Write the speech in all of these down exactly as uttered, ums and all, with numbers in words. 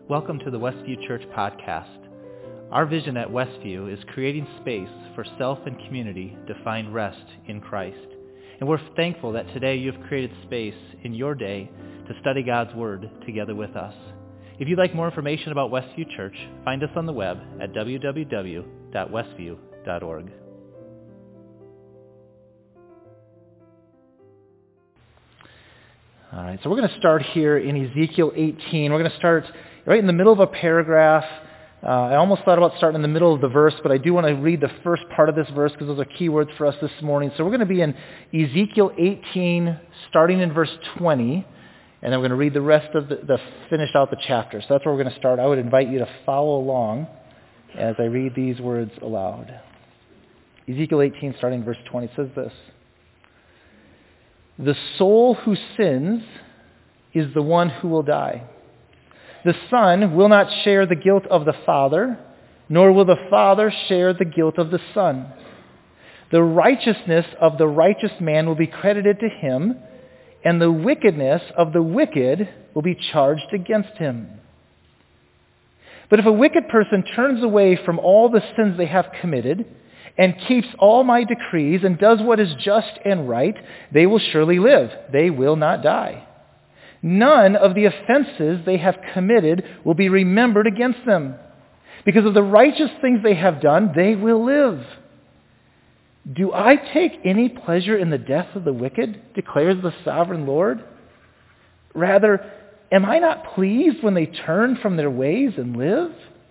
Welcome to the Westview Church podcast. Our vision at Westview is creating space for self and community to find rest in Christ. And we're thankful that today you've created space in your day to study God's Word together with us. If you'd like more information about Westview Church, find us on the web at w w w dot westview dot org. All right, so we're going to start here in Ezekiel eighteen. We're going to start right in the middle of a paragraph. Uh, I almost thought about starting in the middle of the verse, but I do want to read the first part of this verse because those are key words for us this morning. So we're going to be in Ezekiel eighteen, starting in verse twenty, and then we're going to read the rest of the, the finish out the chapter. So that's where we're going to start. I would invite you to follow along as I read these words aloud. Ezekiel eighteen, starting in verse twenty, says this: "The soul who sins is the one who will die. The Son will not share the guilt of the Father, nor will the Father share the guilt of the Son. The righteousness of the righteous man will be credited to him, and the wickedness of the wicked will be charged against him. But if a wicked person turns away from all the sins they have committed, and keeps all my decrees, and does what is just and right, they will surely live. They will not die. None of the offenses they have committed will be remembered against them. Because of the righteous things they have done, they will live. Do I take any pleasure in the death of the wicked, declares the sovereign Lord? Rather, am I not pleased when they turn from their ways and live?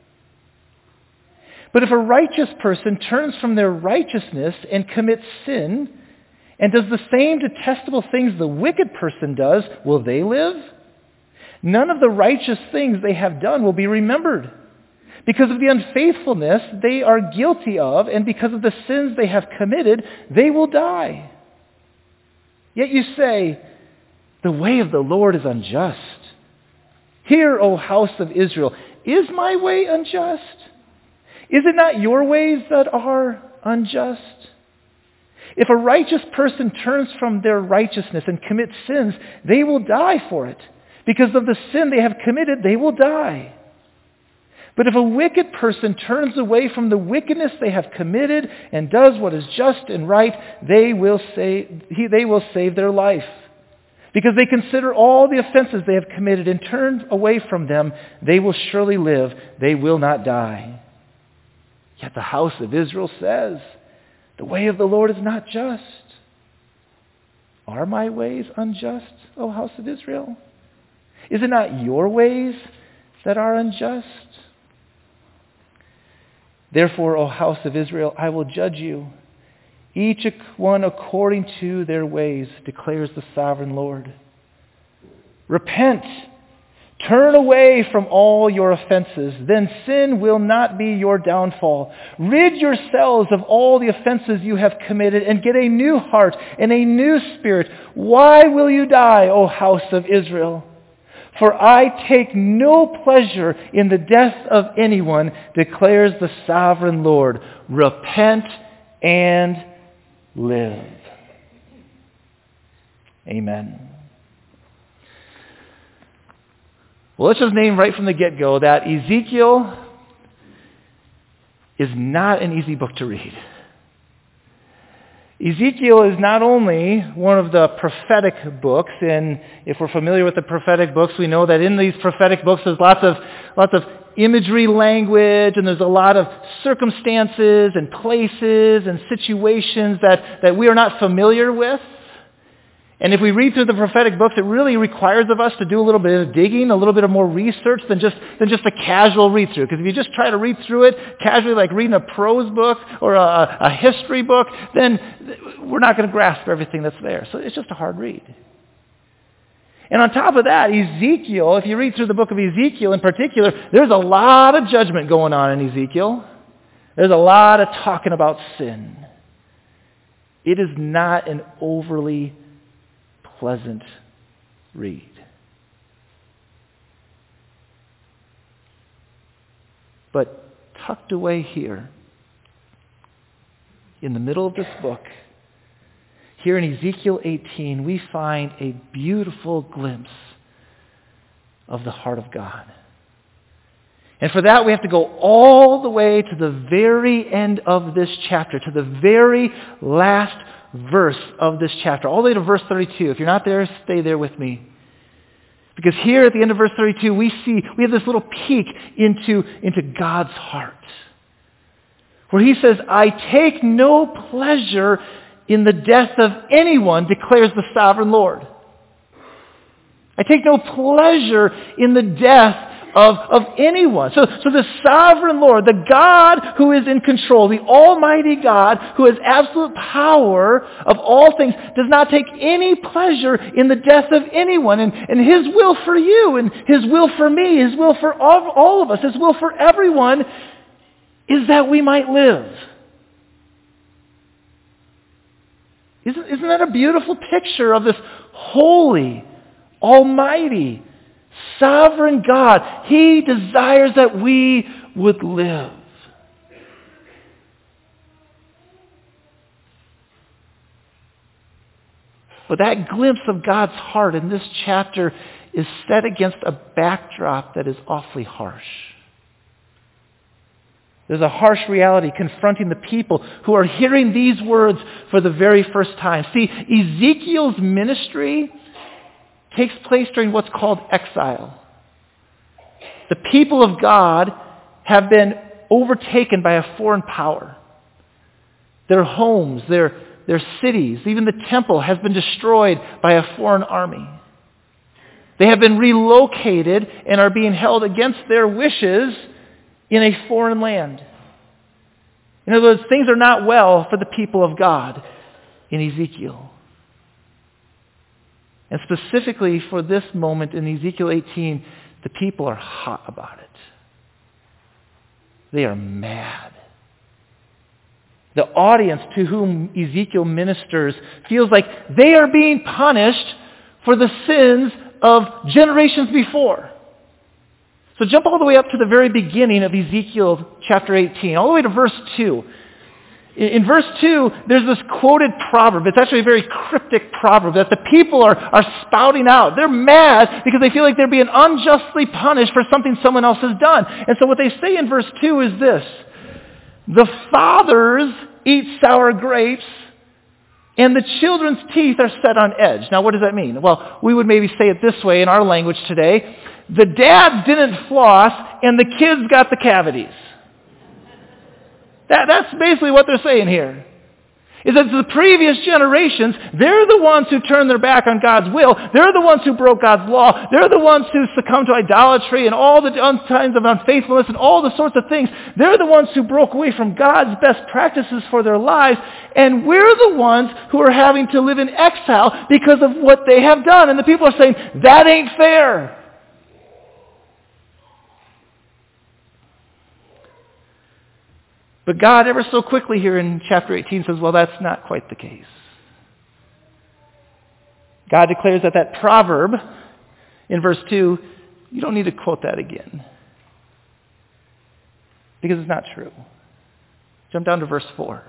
But if a righteous person turns from their righteousness and commits sin, and does the same detestable things the wicked person does, will they live? None of the righteous things they have done will be remembered. Because of the unfaithfulness they are guilty of, and because of the sins they have committed, they will die. Yet you say, the way of the Lord is unjust. Hear, O house of Israel, is my way unjust? Is it not your ways that are unjust? If a righteous person turns from their righteousness and commits sins, they will die for it. Because of the sin they have committed, they will die. But if a wicked person turns away from the wickedness they have committed and does what is just and right, they will save, they will save their life. Because they consider all the offenses they have committed and turn away from them, they will surely live. They will not die. Yet the house of Israel says, the way of the Lord is not just. Are my ways unjust, O house of Israel? Is it not your ways that are unjust? Therefore, O house of Israel, I will judge you, each one according to their ways, declares the sovereign Lord. Repent. Turn away from all your offenses, then sin will not be your downfall. Rid yourselves of all the offenses you have committed and get a new heart and a new spirit. Why will you die, O house of Israel? For I take no pleasure in the death of anyone, declares the sovereign Lord. Repent and live. Amen. Well, let's just name right from the get-go that Ezekiel is not an easy book to read. Ezekiel is not only one of the prophetic books, and if we're familiar with the prophetic books, we know that in these prophetic books there's lots of lots of imagery language, and there's a lot of circumstances and places and situations that, that we are not familiar with. And if we read through the prophetic books, it really requires of us to do a little bit of digging, a little bit of more research than just than just a casual read-through. Because if you just try to read through it casually, like reading a prose book or a, a history book, then we're not going to grasp everything that's there. So it's just a hard read. And on top of that, Ezekiel, if you read through the book of Ezekiel in particular, there's a lot of judgment going on in Ezekiel. There's a lot of talking about sin. It is not an overly pleasant read. But tucked away here, in the middle of this book, here in Ezekiel eighteen, we find a beautiful glimpse of the heart of God. And for that, we have to go all the way to the very end of this chapter, to the very last verse of this chapter, all the way to verse thirty-two. If you're not there, stay there with me. Because here at the end of verse thirty-two, we see, we have this little peek into, into God's heart. Where he says, I take no pleasure in the death of anyone, declares the sovereign Lord. I take no pleasure in the death of, of anyone. So, so the sovereign Lord, the God who is in control, the almighty God who has absolute power of all things, does not take any pleasure in the death of anyone. And, and his will for you, and his will for me, his will for all, all of us, his will for everyone is that we might live. Isn't, isn't that a beautiful picture of this holy, almighty, sovereign God? He desires that we would live. But that glimpse of God's heart in this chapter is set against a backdrop that is awfully harsh. There's a harsh reality confronting the people who are hearing these words for the very first time. See, Ezekiel's ministry takes place during what's called exile. The people of God have been overtaken by a foreign power. Their homes, their, their cities, even the temple has been destroyed by a foreign army. They have been relocated and are being held against their wishes in a foreign land. In other words, things are not well for the people of God in Ezekiel. And specifically for this moment in Ezekiel eighteen, the people are hot about it. They are mad. The audience to whom Ezekiel ministers feels like they are being punished for the sins of generations before. So jump all the way up to the very beginning of Ezekiel chapter eighteen, all the way to verse two. In verse two, there's this quoted proverb. It's actually a very cryptic proverb that the people are, are spouting out. They're mad because they feel like they're being unjustly punished for something someone else has done. And so what they say in verse two is this: the fathers eat sour grapes, and the children's teeth are set on edge. Now what does that mean? Well, we would maybe say it this way in our language today: the dads didn't floss, and the kids got the cavities. That, that's basically what they're saying here. Is that the previous generations, they're the ones who turned their back on God's will. They're the ones who broke God's law. They're the ones who succumbed to idolatry and all the kinds of unfaithfulness and all the sorts of things. They're the ones who broke away from God's best practices for their lives. And we're the ones who are having to live in exile because of what they have done. And the people are saying, that ain't fair. But God, ever so quickly here in chapter eighteen, says, well, that's not quite the case. God declares that that proverb in verse two, you don't need to quote that again, because it's not true. Jump down to verse four.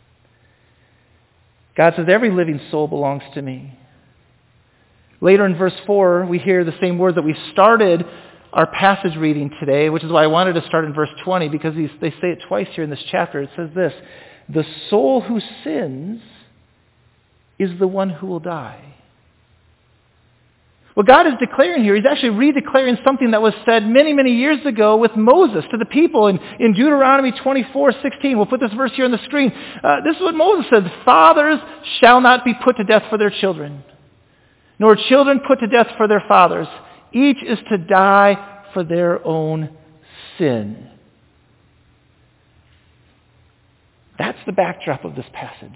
God says, every living soul belongs to me. Later in verse four, we hear the same words that we started our passage reading today, which is why I wanted to start in verse twenty, because they say it twice here in this chapter. It says this: the soul who sins is the one who will die. What God is declaring here, he's actually re-declaring something that was said many, many years ago with Moses to the people in, in Deuteronomy twenty-four sixteen. We'll put this verse here on the screen. Uh, this is what Moses said: fathers shall not be put to death for their children, nor children put to death for their fathers. Each is to die for their own sin. That's the backdrop of this passage.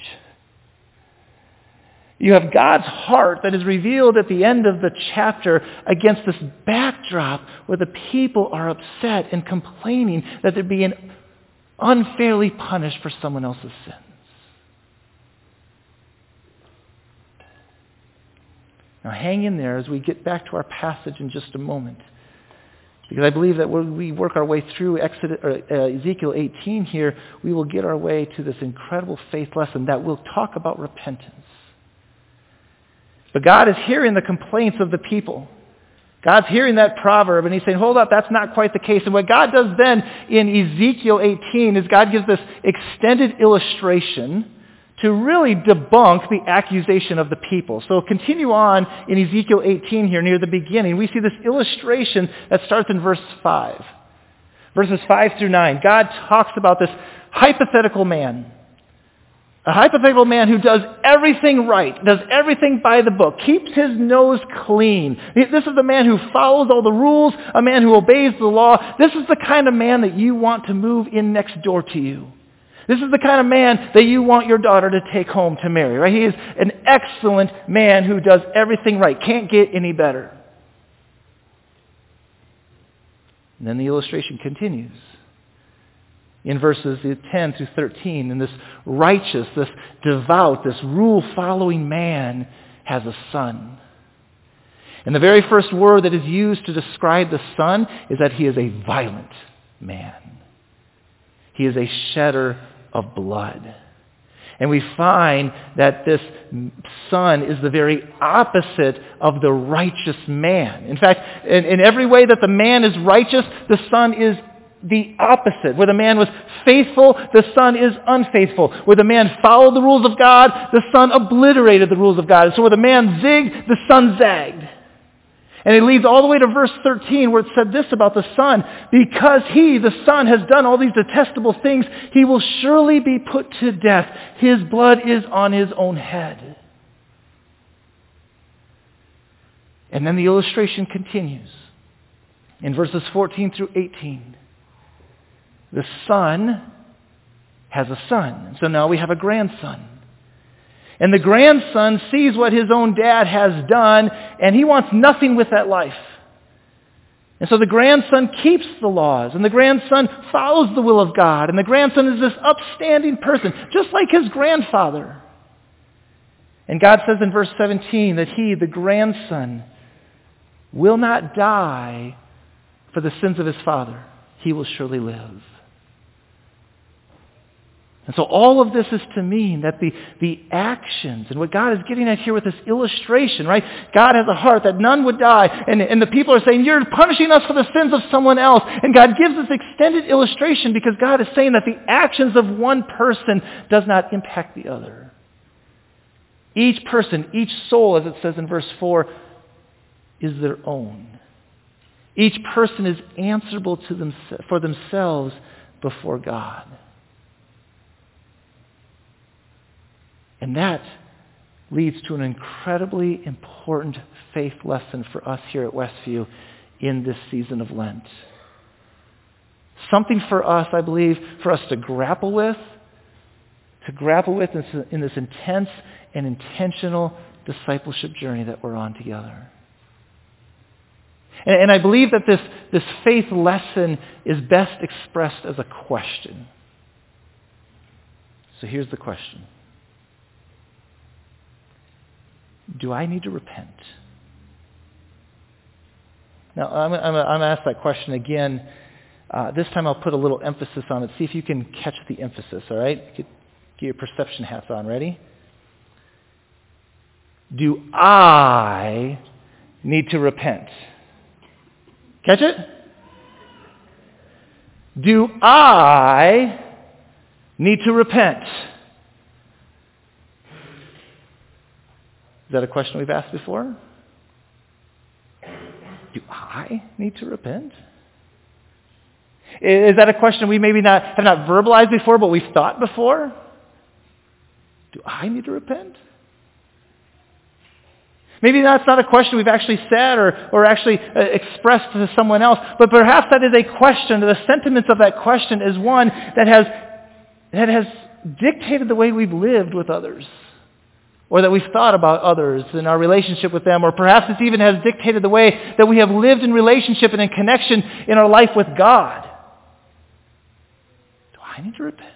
You have God's heart that is revealed at the end of the chapter against this backdrop where the people are upset and complaining that they're being unfairly punished for someone else's sins. Now hang in there as we get back to our passage in just a moment, because I believe that when we work our way through Exodus, or, uh, Ezekiel eighteen here, we will get our way to this incredible faith lesson that will talk about repentance. But God is hearing the complaints of the people God's hearing that proverb and he's saying, hold up, that's not quite the case. And what God does then in Ezekiel eighteen is God gives this extended illustration to really debunk the accusation of the people. So continue on in Ezekiel eighteen here near the beginning. We see this illustration that starts in verse five. Verses five through nine. God talks about this hypothetical man. A hypothetical man who does everything right, does everything by the book, keeps his nose clean. This is the man who follows all the rules, a man who obeys the law. This is the kind of man that you want to move in next door to you. This is the kind of man that you want your daughter to take home to marry, right? He is an excellent man who does everything right. Can't get any better. And then the illustration continues. In verses ten through thirteen, and this righteous, this devout, this rule-following man has a son. And the very first word that is used to describe the son is that he is a violent man. He is a shedder of blood. And we find that this son is the very opposite of the righteous man. In fact, in, in every way that the man is righteous, the son is the opposite. Where the man was faithful, the son is unfaithful. Where the man followed the rules of God, the son obliterated the rules of God. So where the man zigged, the son zagged. And it leads all the way to verse thirteen where it said this about the son. Because he, the son, has done all these detestable things, he will surely be put to death. His blood is on his own head. And then the illustration continues in verses fourteen through eighteen. The son has a son. So now we have a grandson. And the grandson sees what his own dad has done, and he wants nothing with that life. And so the grandson keeps the laws, and the grandson follows the will of God, and the grandson is this upstanding person, just like his grandfather. And God says in verse seventeen that he, the grandson, will not die for the sins of his father. He will surely live. And so all of this is to mean that the, the actions, and what God is getting at here with this illustration, right? God has a heart that none would die, and, and the people are saying, you're punishing us for the sins of someone else. And God gives this extended illustration because God is saying that the actions of one person does not impact the other. Each person, each soul, as it says in verse four, is their own. Each person is answerable to them, for themselves before God. And that leads to an incredibly important faith lesson for us here at Westview in this season of Lent. Something for us, I believe, for us to grapple with, to grapple with in this intense and intentional discipleship journey that we're on together. And, and I believe that this, this faith lesson is best expressed as a question. So here's the question. Do I need to repent? Now, I'm, I'm, I'm going to ask that question again. Uh, this time I'll put a little emphasis on it. See if you can catch the emphasis, all right? Get, get your perception hats on. Ready? Do I need to repent? Catch it? Do I need to repent? Is that a question we've asked before? Do I need to repent? Is that a question we maybe not have not verbalized before, but we've thought before? Do I need to repent? Maybe that's not a question we've actually said or, or actually uh, expressed to someone else, but perhaps that is a question, the sentiments of that question is one that has, that has dictated the way we've lived with others. Or that we've thought about others and our relationship with them, or perhaps it even has dictated the way that we have lived in relationship and in connection in our life with God. Do I need to repent?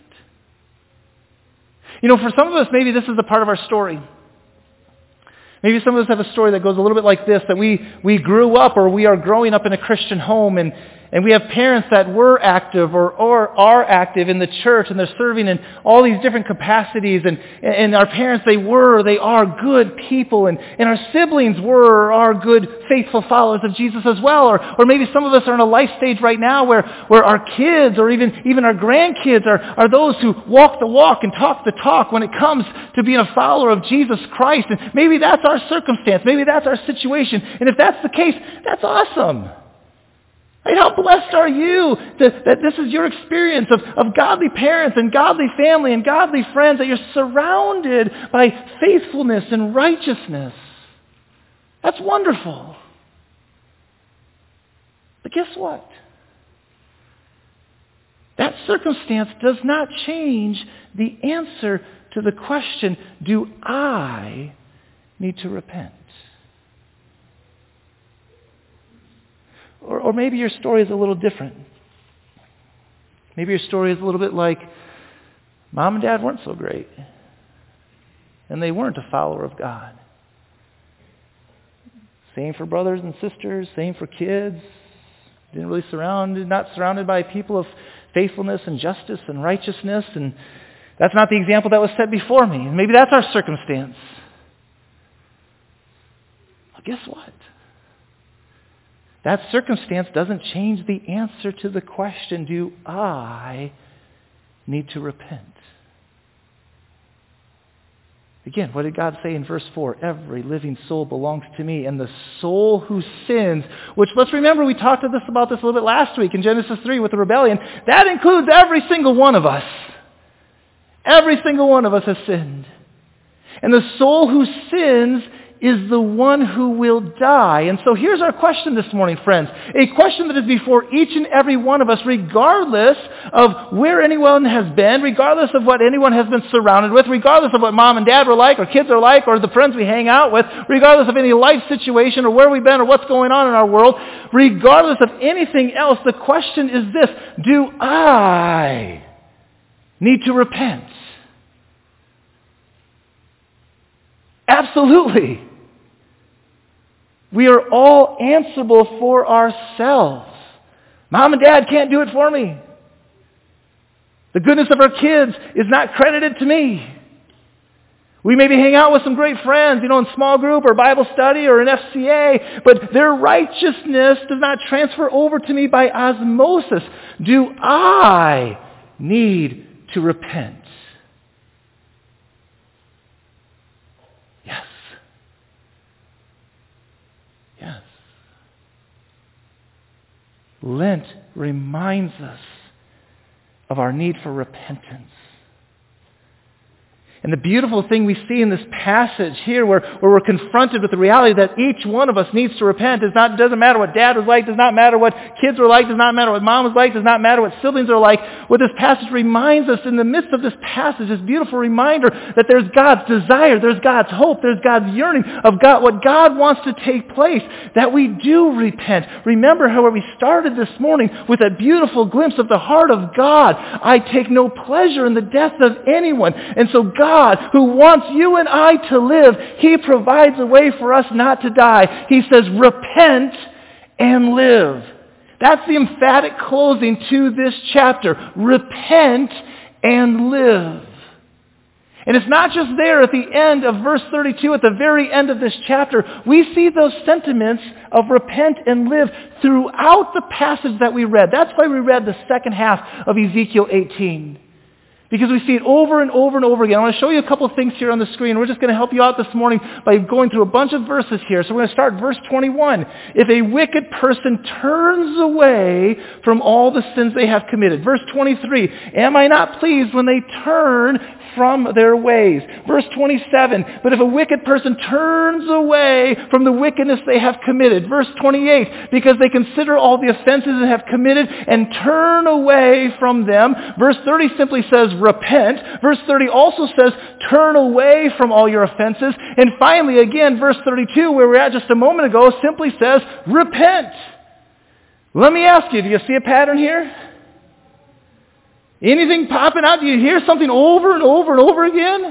You know, for some of us, maybe this is a part of our story. Maybe some of us have a story that goes a little bit like this, that we, we grew up or we are growing up in a Christian home, and, And we have parents that were active or, or are active in the church, and they're serving in all these different capacities. And, and our parents, they were, they are good people. And, and our siblings were or are good, faithful followers of Jesus as well. Or, or maybe some of us are in a life stage right now where, where our kids or even, even our grandkids are, are those who walk the walk and talk the talk when it comes to being a follower of Jesus Christ. And maybe that's our circumstance. Maybe that's our situation. And if that's the case, that's awesome. Right? How blessed are you that, that this is your experience of, of godly parents and godly family and godly friends, that you're surrounded by faithfulness and righteousness. That's wonderful. But guess what? That circumstance does not change the answer to the question, do I need to repent? Or, or maybe your story is a little different. Maybe your story is a little bit like, Mom and Dad weren't so great. And they weren't a follower of God. Same for brothers and sisters, same for kids. Didn't really surround, not surrounded by people of faithfulness and justice and righteousness. And that's not the example that was set before me. And maybe that's our circumstance. Well, guess what? That circumstance doesn't change the answer to the question, do I need to repent? Again, what did God say in verse four? Every living soul belongs to me, and the soul who sins, which, let's remember, we talked to this about this a little bit last week in Genesis three with the rebellion. That includes every single one of us. Every single one of us has sinned. And the soul who sins is the one who will die. And so here's our question this morning, friends. A question that is before each and every one of us, regardless of where anyone has been, regardless of what anyone has been surrounded with, regardless of what mom and dad were like, or kids are like, or the friends we hang out with, regardless of any life situation, or where we've been, or what's going on in our world, regardless of anything else, the question is this: do I need to repent? Absolutely. We are all answerable for ourselves. Mom and dad can't do it for me. The goodness of our kids is not credited to me. We maybe hang out with some great friends, you know, in small group or Bible study or in F C A, but their righteousness does not transfer over to me by osmosis. Do I need to repent? Yes. Yes. Lent reminds us of our need for repentance. And the beautiful thing we see in this passage here, where, where we're confronted with the reality that each one of us needs to repent, is not, doesn't matter what dad was like, does not matter what kids were like, does not matter what mom was like, does not matter what siblings are like. What this passage reminds us in the midst of this passage, this beautiful reminder that there's God's desire, there's God's hope, there's God's yearning of God, what God wants to take place, that we do repent. Remember how we started this morning with a beautiful glimpse of the heart of God. I take no pleasure in the death of anyone. And so God, God, who wants you and I to live, He provides a way for us not to die. He says, repent and live. That's the emphatic closing to this chapter. Repent and live. And it's not just there at the end of verse thirty-two, at the very end of this chapter. We see those sentiments of repent and live throughout the passage that we read. That's why we read the second half of Ezekiel eighteen. Because we see it over and over and over again. I want to show you a couple of things here on the screen. We're just going to help you out this morning by going through a bunch of verses here. So we're going to start verse twenty-one. If a wicked person turns away from all the sins they have committed. Verse twenty-three. Am I not pleased when they turn from their ways? Verse twenty-seven. But if a wicked person turns away from the wickedness they have committed. Verse twenty-eight. Because they consider all the offenses they have committed and turn away from them. Verse thirty simply says, repent. Verse thirty also says, turn away from all your offenses. And finally, again, verse thirty-two, where we're at just a moment ago, simply says, repent. Let me ask you, do you see a pattern here? Anything popping out? Do you hear something over and over and over again?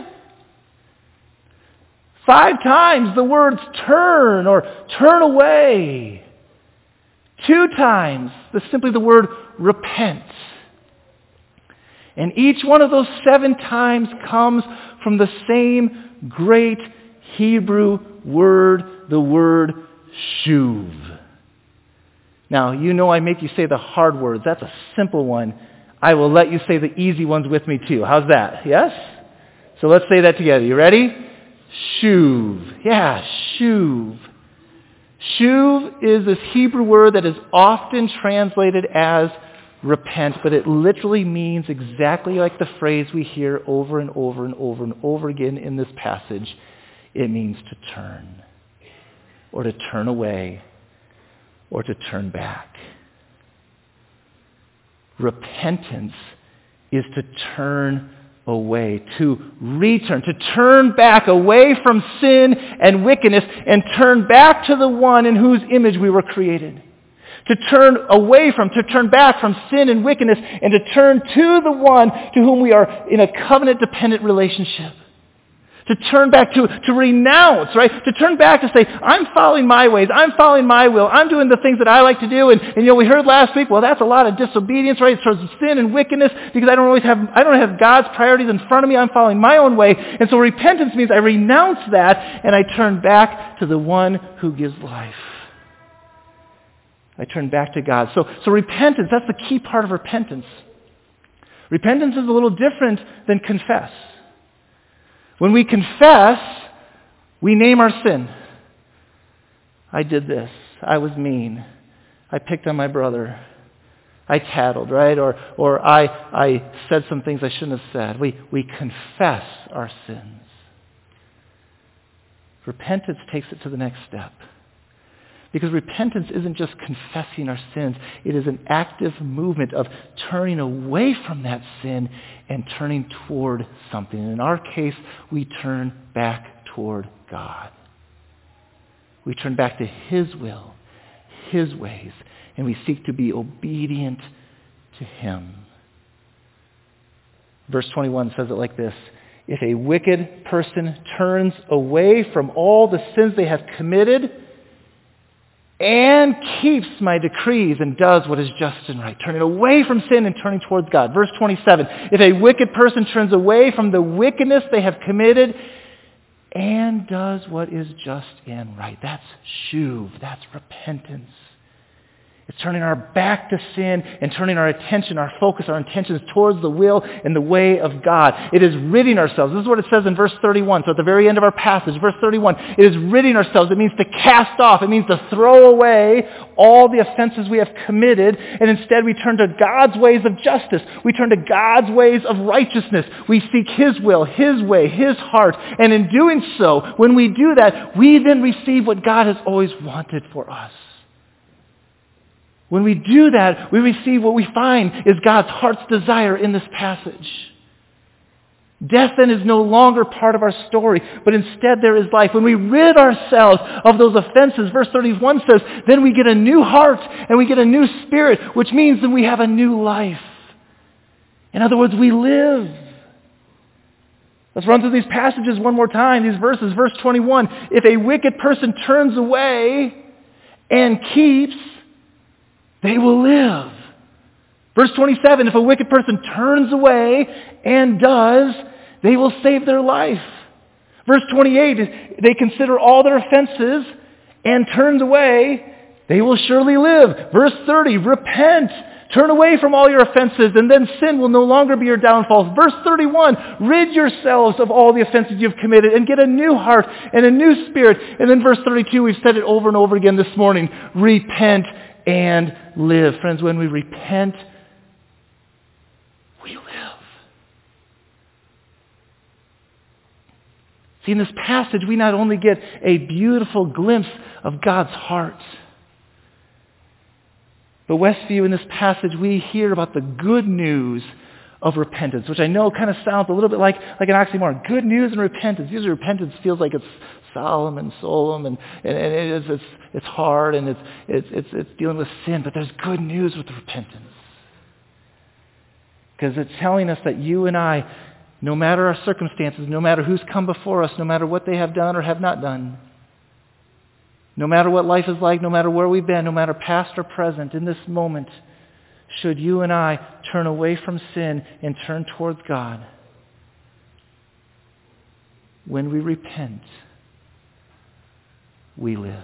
Five times the words turn or turn away. two times, the, simply the word repent. And each one of those seven times comes from the same great Hebrew word, the word shuv. Now, you know I make you say the hard words. That's a simple one. I will let you say the easy ones with me too. How's that? Yes? So let's say that together. You ready? Shuv. Yeah, shuv. Shuv is this Hebrew word that is often translated as repent, but it literally means exactly like the phrase we hear over and over and over and over again in this passage. It means to turn, or to turn away, or to turn back. Repentance is to turn away, to return, to turn back away from sin and wickedness and turn back to the one in whose image we were created. To turn away from, to turn back from sin and wickedness and to turn to the one to whom we are in a covenant-dependent relationship. To turn back to, to renounce, right? To turn back to say, I'm following my ways. I'm following my will. I'm doing the things that I like to do. And, and you know, we heard last week, well, that's a lot of disobedience, right? Towards sin and wickedness because I don't always have, I don't have God's priorities in front of me. I'm following my own way. And so repentance means I renounce that and I turn back to the one who gives life. I turn back to God. So, so repentance, that's the key part of repentance. Repentance is a little different than confess. When we confess, we name our sin. I did this. I was mean. I picked on my brother. I tattled, right? Or or I I said some things I shouldn't have said. We we confess our sins. Repentance takes it to the next step. Because repentance isn't just confessing our sins. It is an active movement of turning away from that sin and turning toward something. In our case, we turn back toward God. We turn back to His will, His ways, and we seek to be obedient to Him. Verse twenty-one says it like this. If a wicked person turns away from all the sins they have committed and keeps my decrees and does what is just and right, turning away from sin and turning towards God. Verse twenty-seven, if a wicked person turns away from the wickedness they have committed and does what is just and right, that's shuv, that's repentance. It's turning our back to sin and turning our attention, our focus, our intentions towards the will and the way of God. It is ridding ourselves. This is what it says in verse thirty-one. So at the very end of our passage, verse thirty-one, it is ridding ourselves. It means to cast off. It means to throw away all the offenses we have committed, and instead we turn to God's ways of justice. We turn to God's ways of righteousness. We seek His will, His way, His heart. And in doing so, when we do that, we then receive what God has always wanted for us. When we do that, we receive what we find is God's heart's desire in this passage. Death then is no longer part of our story, but instead there is life. When we rid ourselves of those offenses, verse thirty-one says, then we get a new heart and we get a new spirit, which means that we have a new life. In other words, we live. Let's run through these passages one more time, these verses. Verse twenty-one, if a wicked person turns away and keeps, they will live. Verse twenty-seven, if a wicked person turns away and does, they will save their life. Verse twenty-eight, if they consider all their offenses and turns away, they will surely live. Verse thirty, repent, turn away from all your offenses, and then sin will no longer be your downfall. Verse thirty-one, rid yourselves of all the offenses you've committed and get a new heart and a new spirit. And then verse thirty-two, we've said it over and over again this morning, repent and live. Friends, when we repent, we live. See, in this passage, we not only get a beautiful glimpse of God's heart, but Westview, in this passage, we hear about the good news of repentance, which I know kind of sounds a little bit like, like an oxymoron. Good news and repentance. Usually repentance feels like it's solemn and solemn, and, and, and it is, it's, it's hard, and it's, it's, it's, it's dealing with sin, but there's good news with repentance. Because it's telling us that you and I, no matter our circumstances, no matter who's come before us, no matter what they have done or have not done, No matter what life is like, no matter where we've been, no matter past or present, in this moment, should you and I turn away from sin and turn towards God, when we repent, we live.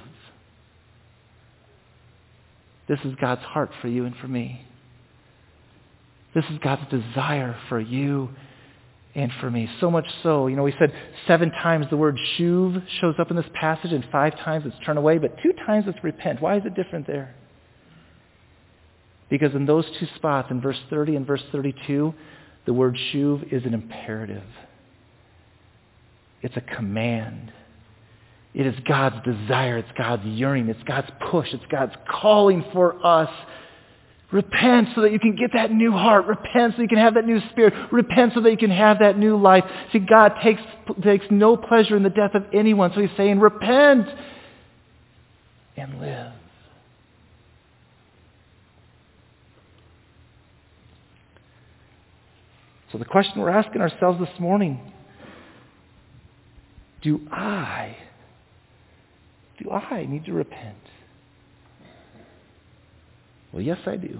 This is God's heart for you and for me. This is God's desire for you and for me. So much so, you know, we said seven times the word shuv shows up in this passage, and five times it's turn away, but two times it's repent. Why is it different there? Because in those two spots, in verse thirty and verse thirty-two, the word shuv is an imperative. It's a command. It is God's desire. It's God's yearning. It's God's push. It's God's calling for us. Repent so that you can get that new heart. Repent so you can have that new spirit. Repent so that you can have that new life. See, God takes, takes no pleasure in the death of anyone. So he's saying, repent and live. So the question we're asking ourselves this morning, do I, do I need to repent? Well, yes, I do.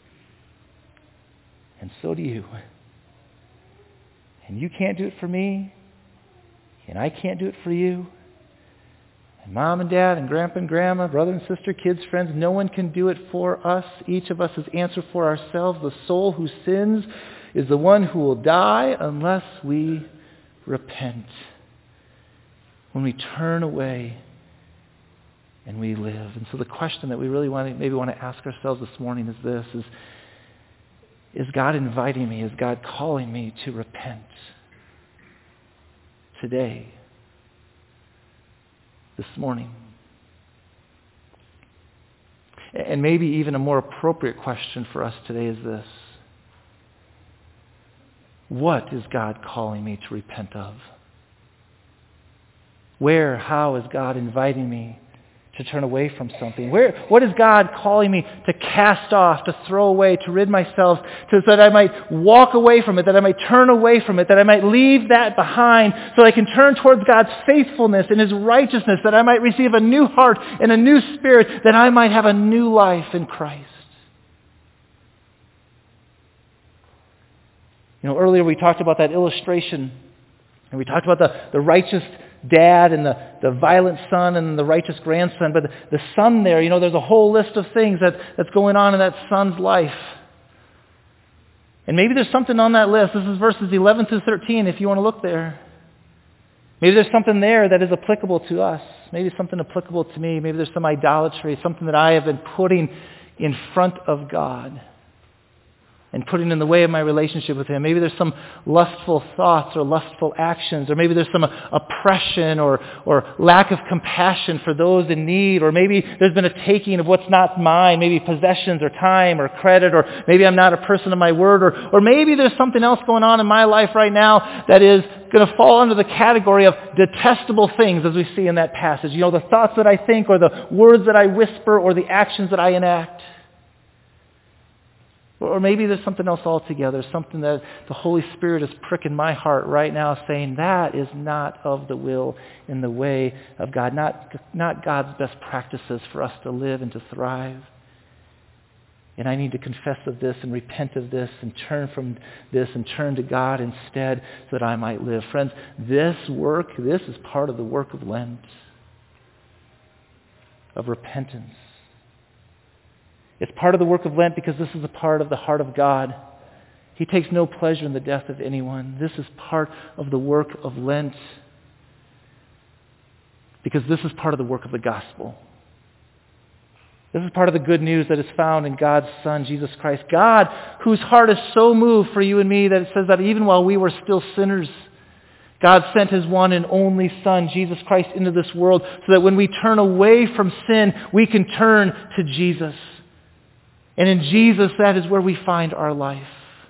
And so do you. And you can't do it for me. And I can't do it for you. And mom and dad and grandpa and grandma, brother and sister, kids, friends, no one can do it for us. Each of us is answer for ourselves. The soul who sins is the one who will die unless we repent. When we turn away and we live. And so the question that we really want to, maybe want to ask ourselves this morning is this, is, is God inviting me, is God calling me to repent today, this morning? And maybe even a more appropriate question for us today is this: what is God calling me to repent of? Where, how is God inviting me to turn away from something? Where, what is God calling me to cast off, to throw away, to rid myself, to, so that I might walk away from it, that I might turn away from it, that I might leave that behind, so I can turn towards God's faithfulness and His righteousness, that I might receive a new heart and a new spirit, that I might have a new life in Christ. You know, earlier we talked about that illustration, and we talked about the, the righteous dad and the, the violent son and the righteous grandson. But the, the son there, you know, there's a whole list of things that, that's going on in that son's life. And maybe there's something on that list. This is verses eleven through thirteen if you want to look there. Maybe there's something there that is applicable to us. Maybe something applicable to me. Maybe there's some idolatry, something that I have been putting in front of God and putting in the way of my relationship with Him. Maybe there's some lustful thoughts or lustful actions, or maybe there's some oppression or, or lack of compassion for those in need, or maybe there's been a taking of what's not mine, maybe possessions or time or credit, or maybe I'm not a person of my word, or, or maybe there's something else going on in my life right now that is going to fall under the category of detestable things, as we see in that passage. You know, the thoughts that I think, or the words that I whisper, or the actions that I enact. Or maybe there's something else altogether, something that the Holy Spirit is pricking my heart right now, saying that is not of the will and the way of God, not, not God's best practices for us to live and to thrive. And I need to confess of this and repent of this and turn from this and turn to God instead so that I might live. Friends, this work, this is part of the work of Lent, of repentance. It's part of the work of Lent because this is a part of the heart of God. He takes no pleasure in the death of anyone. This is part of the work of Lent because this is part of the work of the gospel. This is part of the good news that is found in God's Son, Jesus Christ. God, whose heart is so moved for you and me that it says that even while we were still sinners, God sent His one and only Son, Jesus Christ, into this world so that when we turn away from sin, we can turn to Jesus. And in Jesus, that is where we find our life.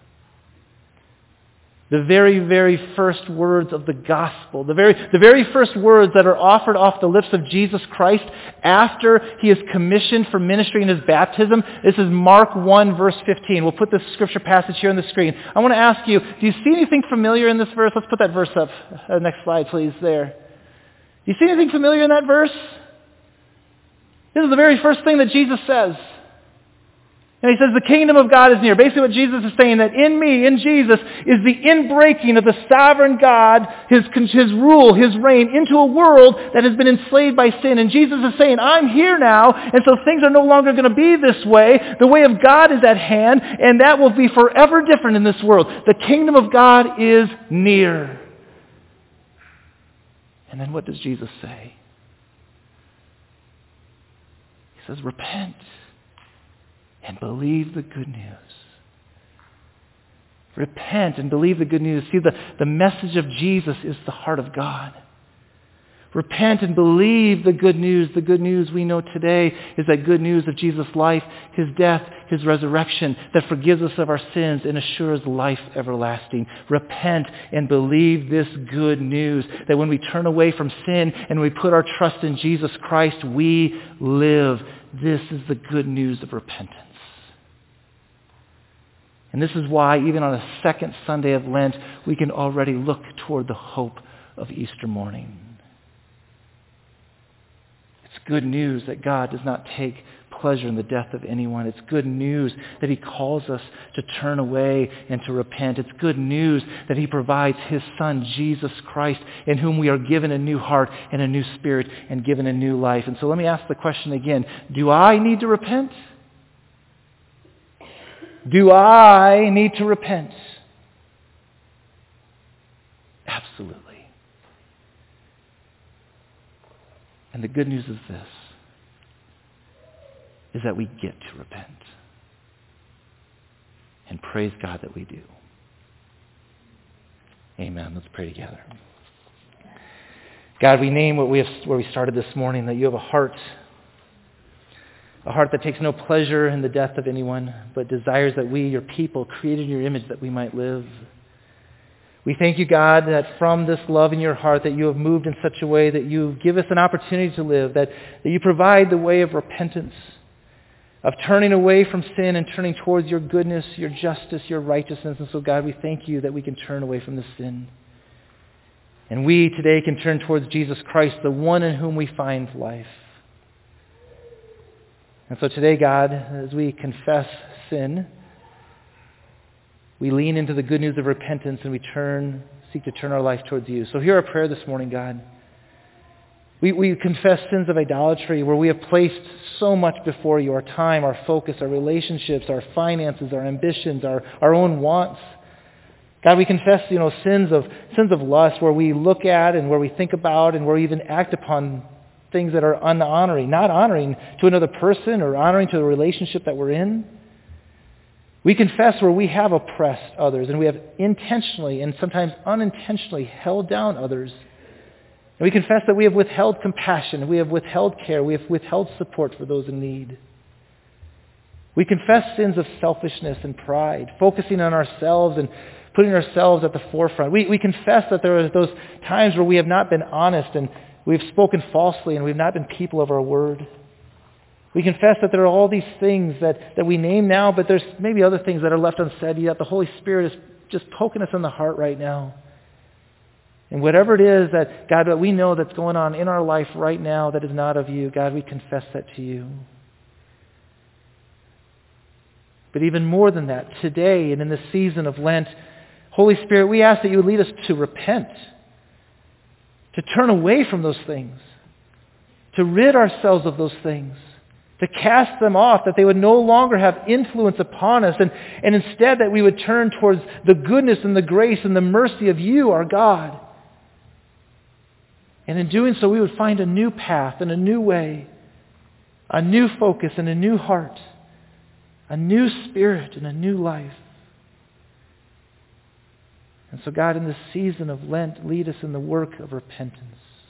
The very, very first words of the gospel, the very, the very first words that are offered off the lips of Jesus Christ after He is commissioned for ministry in His baptism. This is Mark one, verse fifteen. We'll put this scripture passage here on the screen. I want to ask you, do you see anything familiar in this verse? Let's put that verse up. Uh, next slide, please, there. Do you see anything familiar in that verse? This is the very first thing that Jesus says. And he says the kingdom of God is near. Basically what Jesus is saying, that in me, in Jesus, is the inbreaking of the sovereign God, his, his rule, his reign, into a world that has been enslaved by sin. And Jesus is saying, I'm here now, and so things are no longer going to be this way. The way of God is at hand, and that will be forever different in this world. The kingdom of God is near. And then what does Jesus say? He says, repent. And believe the good news. Repent and believe the good news. See, the, the message of Jesus is the heart of God. Repent and believe the good news. The good news we know today is that good news of Jesus' life, his death, his resurrection, that forgives us of our sins and assures life everlasting. Repent and believe this good news, that when we turn away from sin and we put our trust in Jesus Christ, we live. This is the good news of repentance. And this is why, even on a second Sunday of Lent, we can already look toward the hope of Easter morning. It's good news that God does not take pleasure in the death of anyone. It's good news that he calls us to turn away and to repent. It's good news that he provides his Son, Jesus Christ, in whom we are given a new heart and a new spirit and given a new life. And so let me ask the question again. Do I need to repent? Do I need to repent? Absolutely. And the good news is this, is that we get to repent. And praise God that we do. Amen. Let's pray together. God, we name what we have, where we started this morning, that you have a heart, a heart that takes no pleasure in the death of anyone, but desires that we, your people, created in your image, that we might live. We thank you, God, that from this love in your heart that you have moved in such a way that you give us an opportunity to live, that, that you provide the way of repentance, of turning away from sin and turning towards your goodness, your justice, your righteousness. And so, God, we thank you that we can turn away from this sin. And we today can turn towards Jesus Christ, the one in whom we find life. And so today, God, as we confess sin, we lean into the good news of repentance and we turn, seek to turn our life towards you. So hear our prayer this morning, God. We, we confess sins of idolatry where we have placed so much before you, our time, our focus, our relationships, our finances, our ambitions, our, our own wants. God, we confess, you know, sins of sins of lust where we look at and where we think about and where we even act upon things that are unhonoring, not honoring to another person or honoring to the relationship that we're in. We confess where we have oppressed others and we have intentionally and sometimes unintentionally held down others. And we confess that we have withheld compassion, we have withheld care, we have withheld support for those in need. We confess sins of selfishness and pride, focusing on ourselves and putting ourselves at the forefront. We, we confess that there are those times where we have not been honest and we've spoken falsely and we've not been people of our word. We confess that there are all these things that, that we name now, but there's maybe other things that are left unsaid yet. The Holy Spirit is just poking us in the heart right now. And whatever it is that, God, that we know that's going on in our life right now that is not of you, God, we confess that to you. But even more than that, today and in this season of Lent, Holy Spirit, we ask that you would lead us to repent, to turn away from those things, to rid ourselves of those things, to cast them off, that they would no longer have influence upon us, and, and instead that we would turn towards the goodness and the grace and the mercy of you, our God. And in doing so, we would find a new path and a new way, a new focus and a new heart, a new spirit and a new life. And so, God, in this season of Lent, lead us in the work of repentance.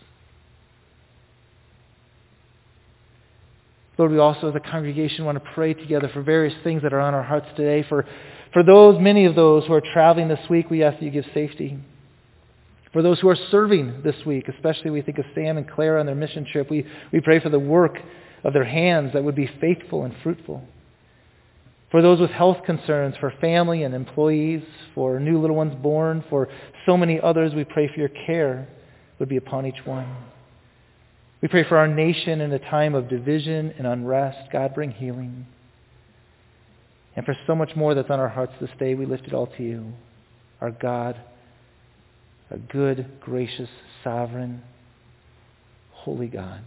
Lord, we also as a congregation want to pray together for various things that are on our hearts today. For, for those, many of those who are traveling this week, we ask that you give safety. For those who are serving this week, especially we think of Sam and Claire on their mission trip, we, we pray for the work of their hands that would be faithful and fruitful. For those with health concerns, for family and employees, for new little ones born, for so many others, we pray for your care would be upon each one. We pray for our nation in a time of division and unrest. God, bring healing. And for so much more that's on our hearts this day, we lift it all to you, our God, a good, gracious, sovereign, holy God.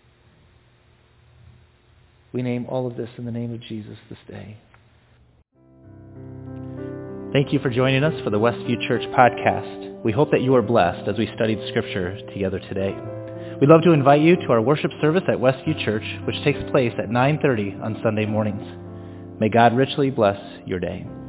We name all of this in the name of Jesus this day. Thank you for joining us for the Westview Church podcast. We hope that you are blessed as we studied Scripture together today. We'd love to invite you to our worship service at Westview Church, which takes place at nine thirty on Sunday mornings. May God richly bless your day.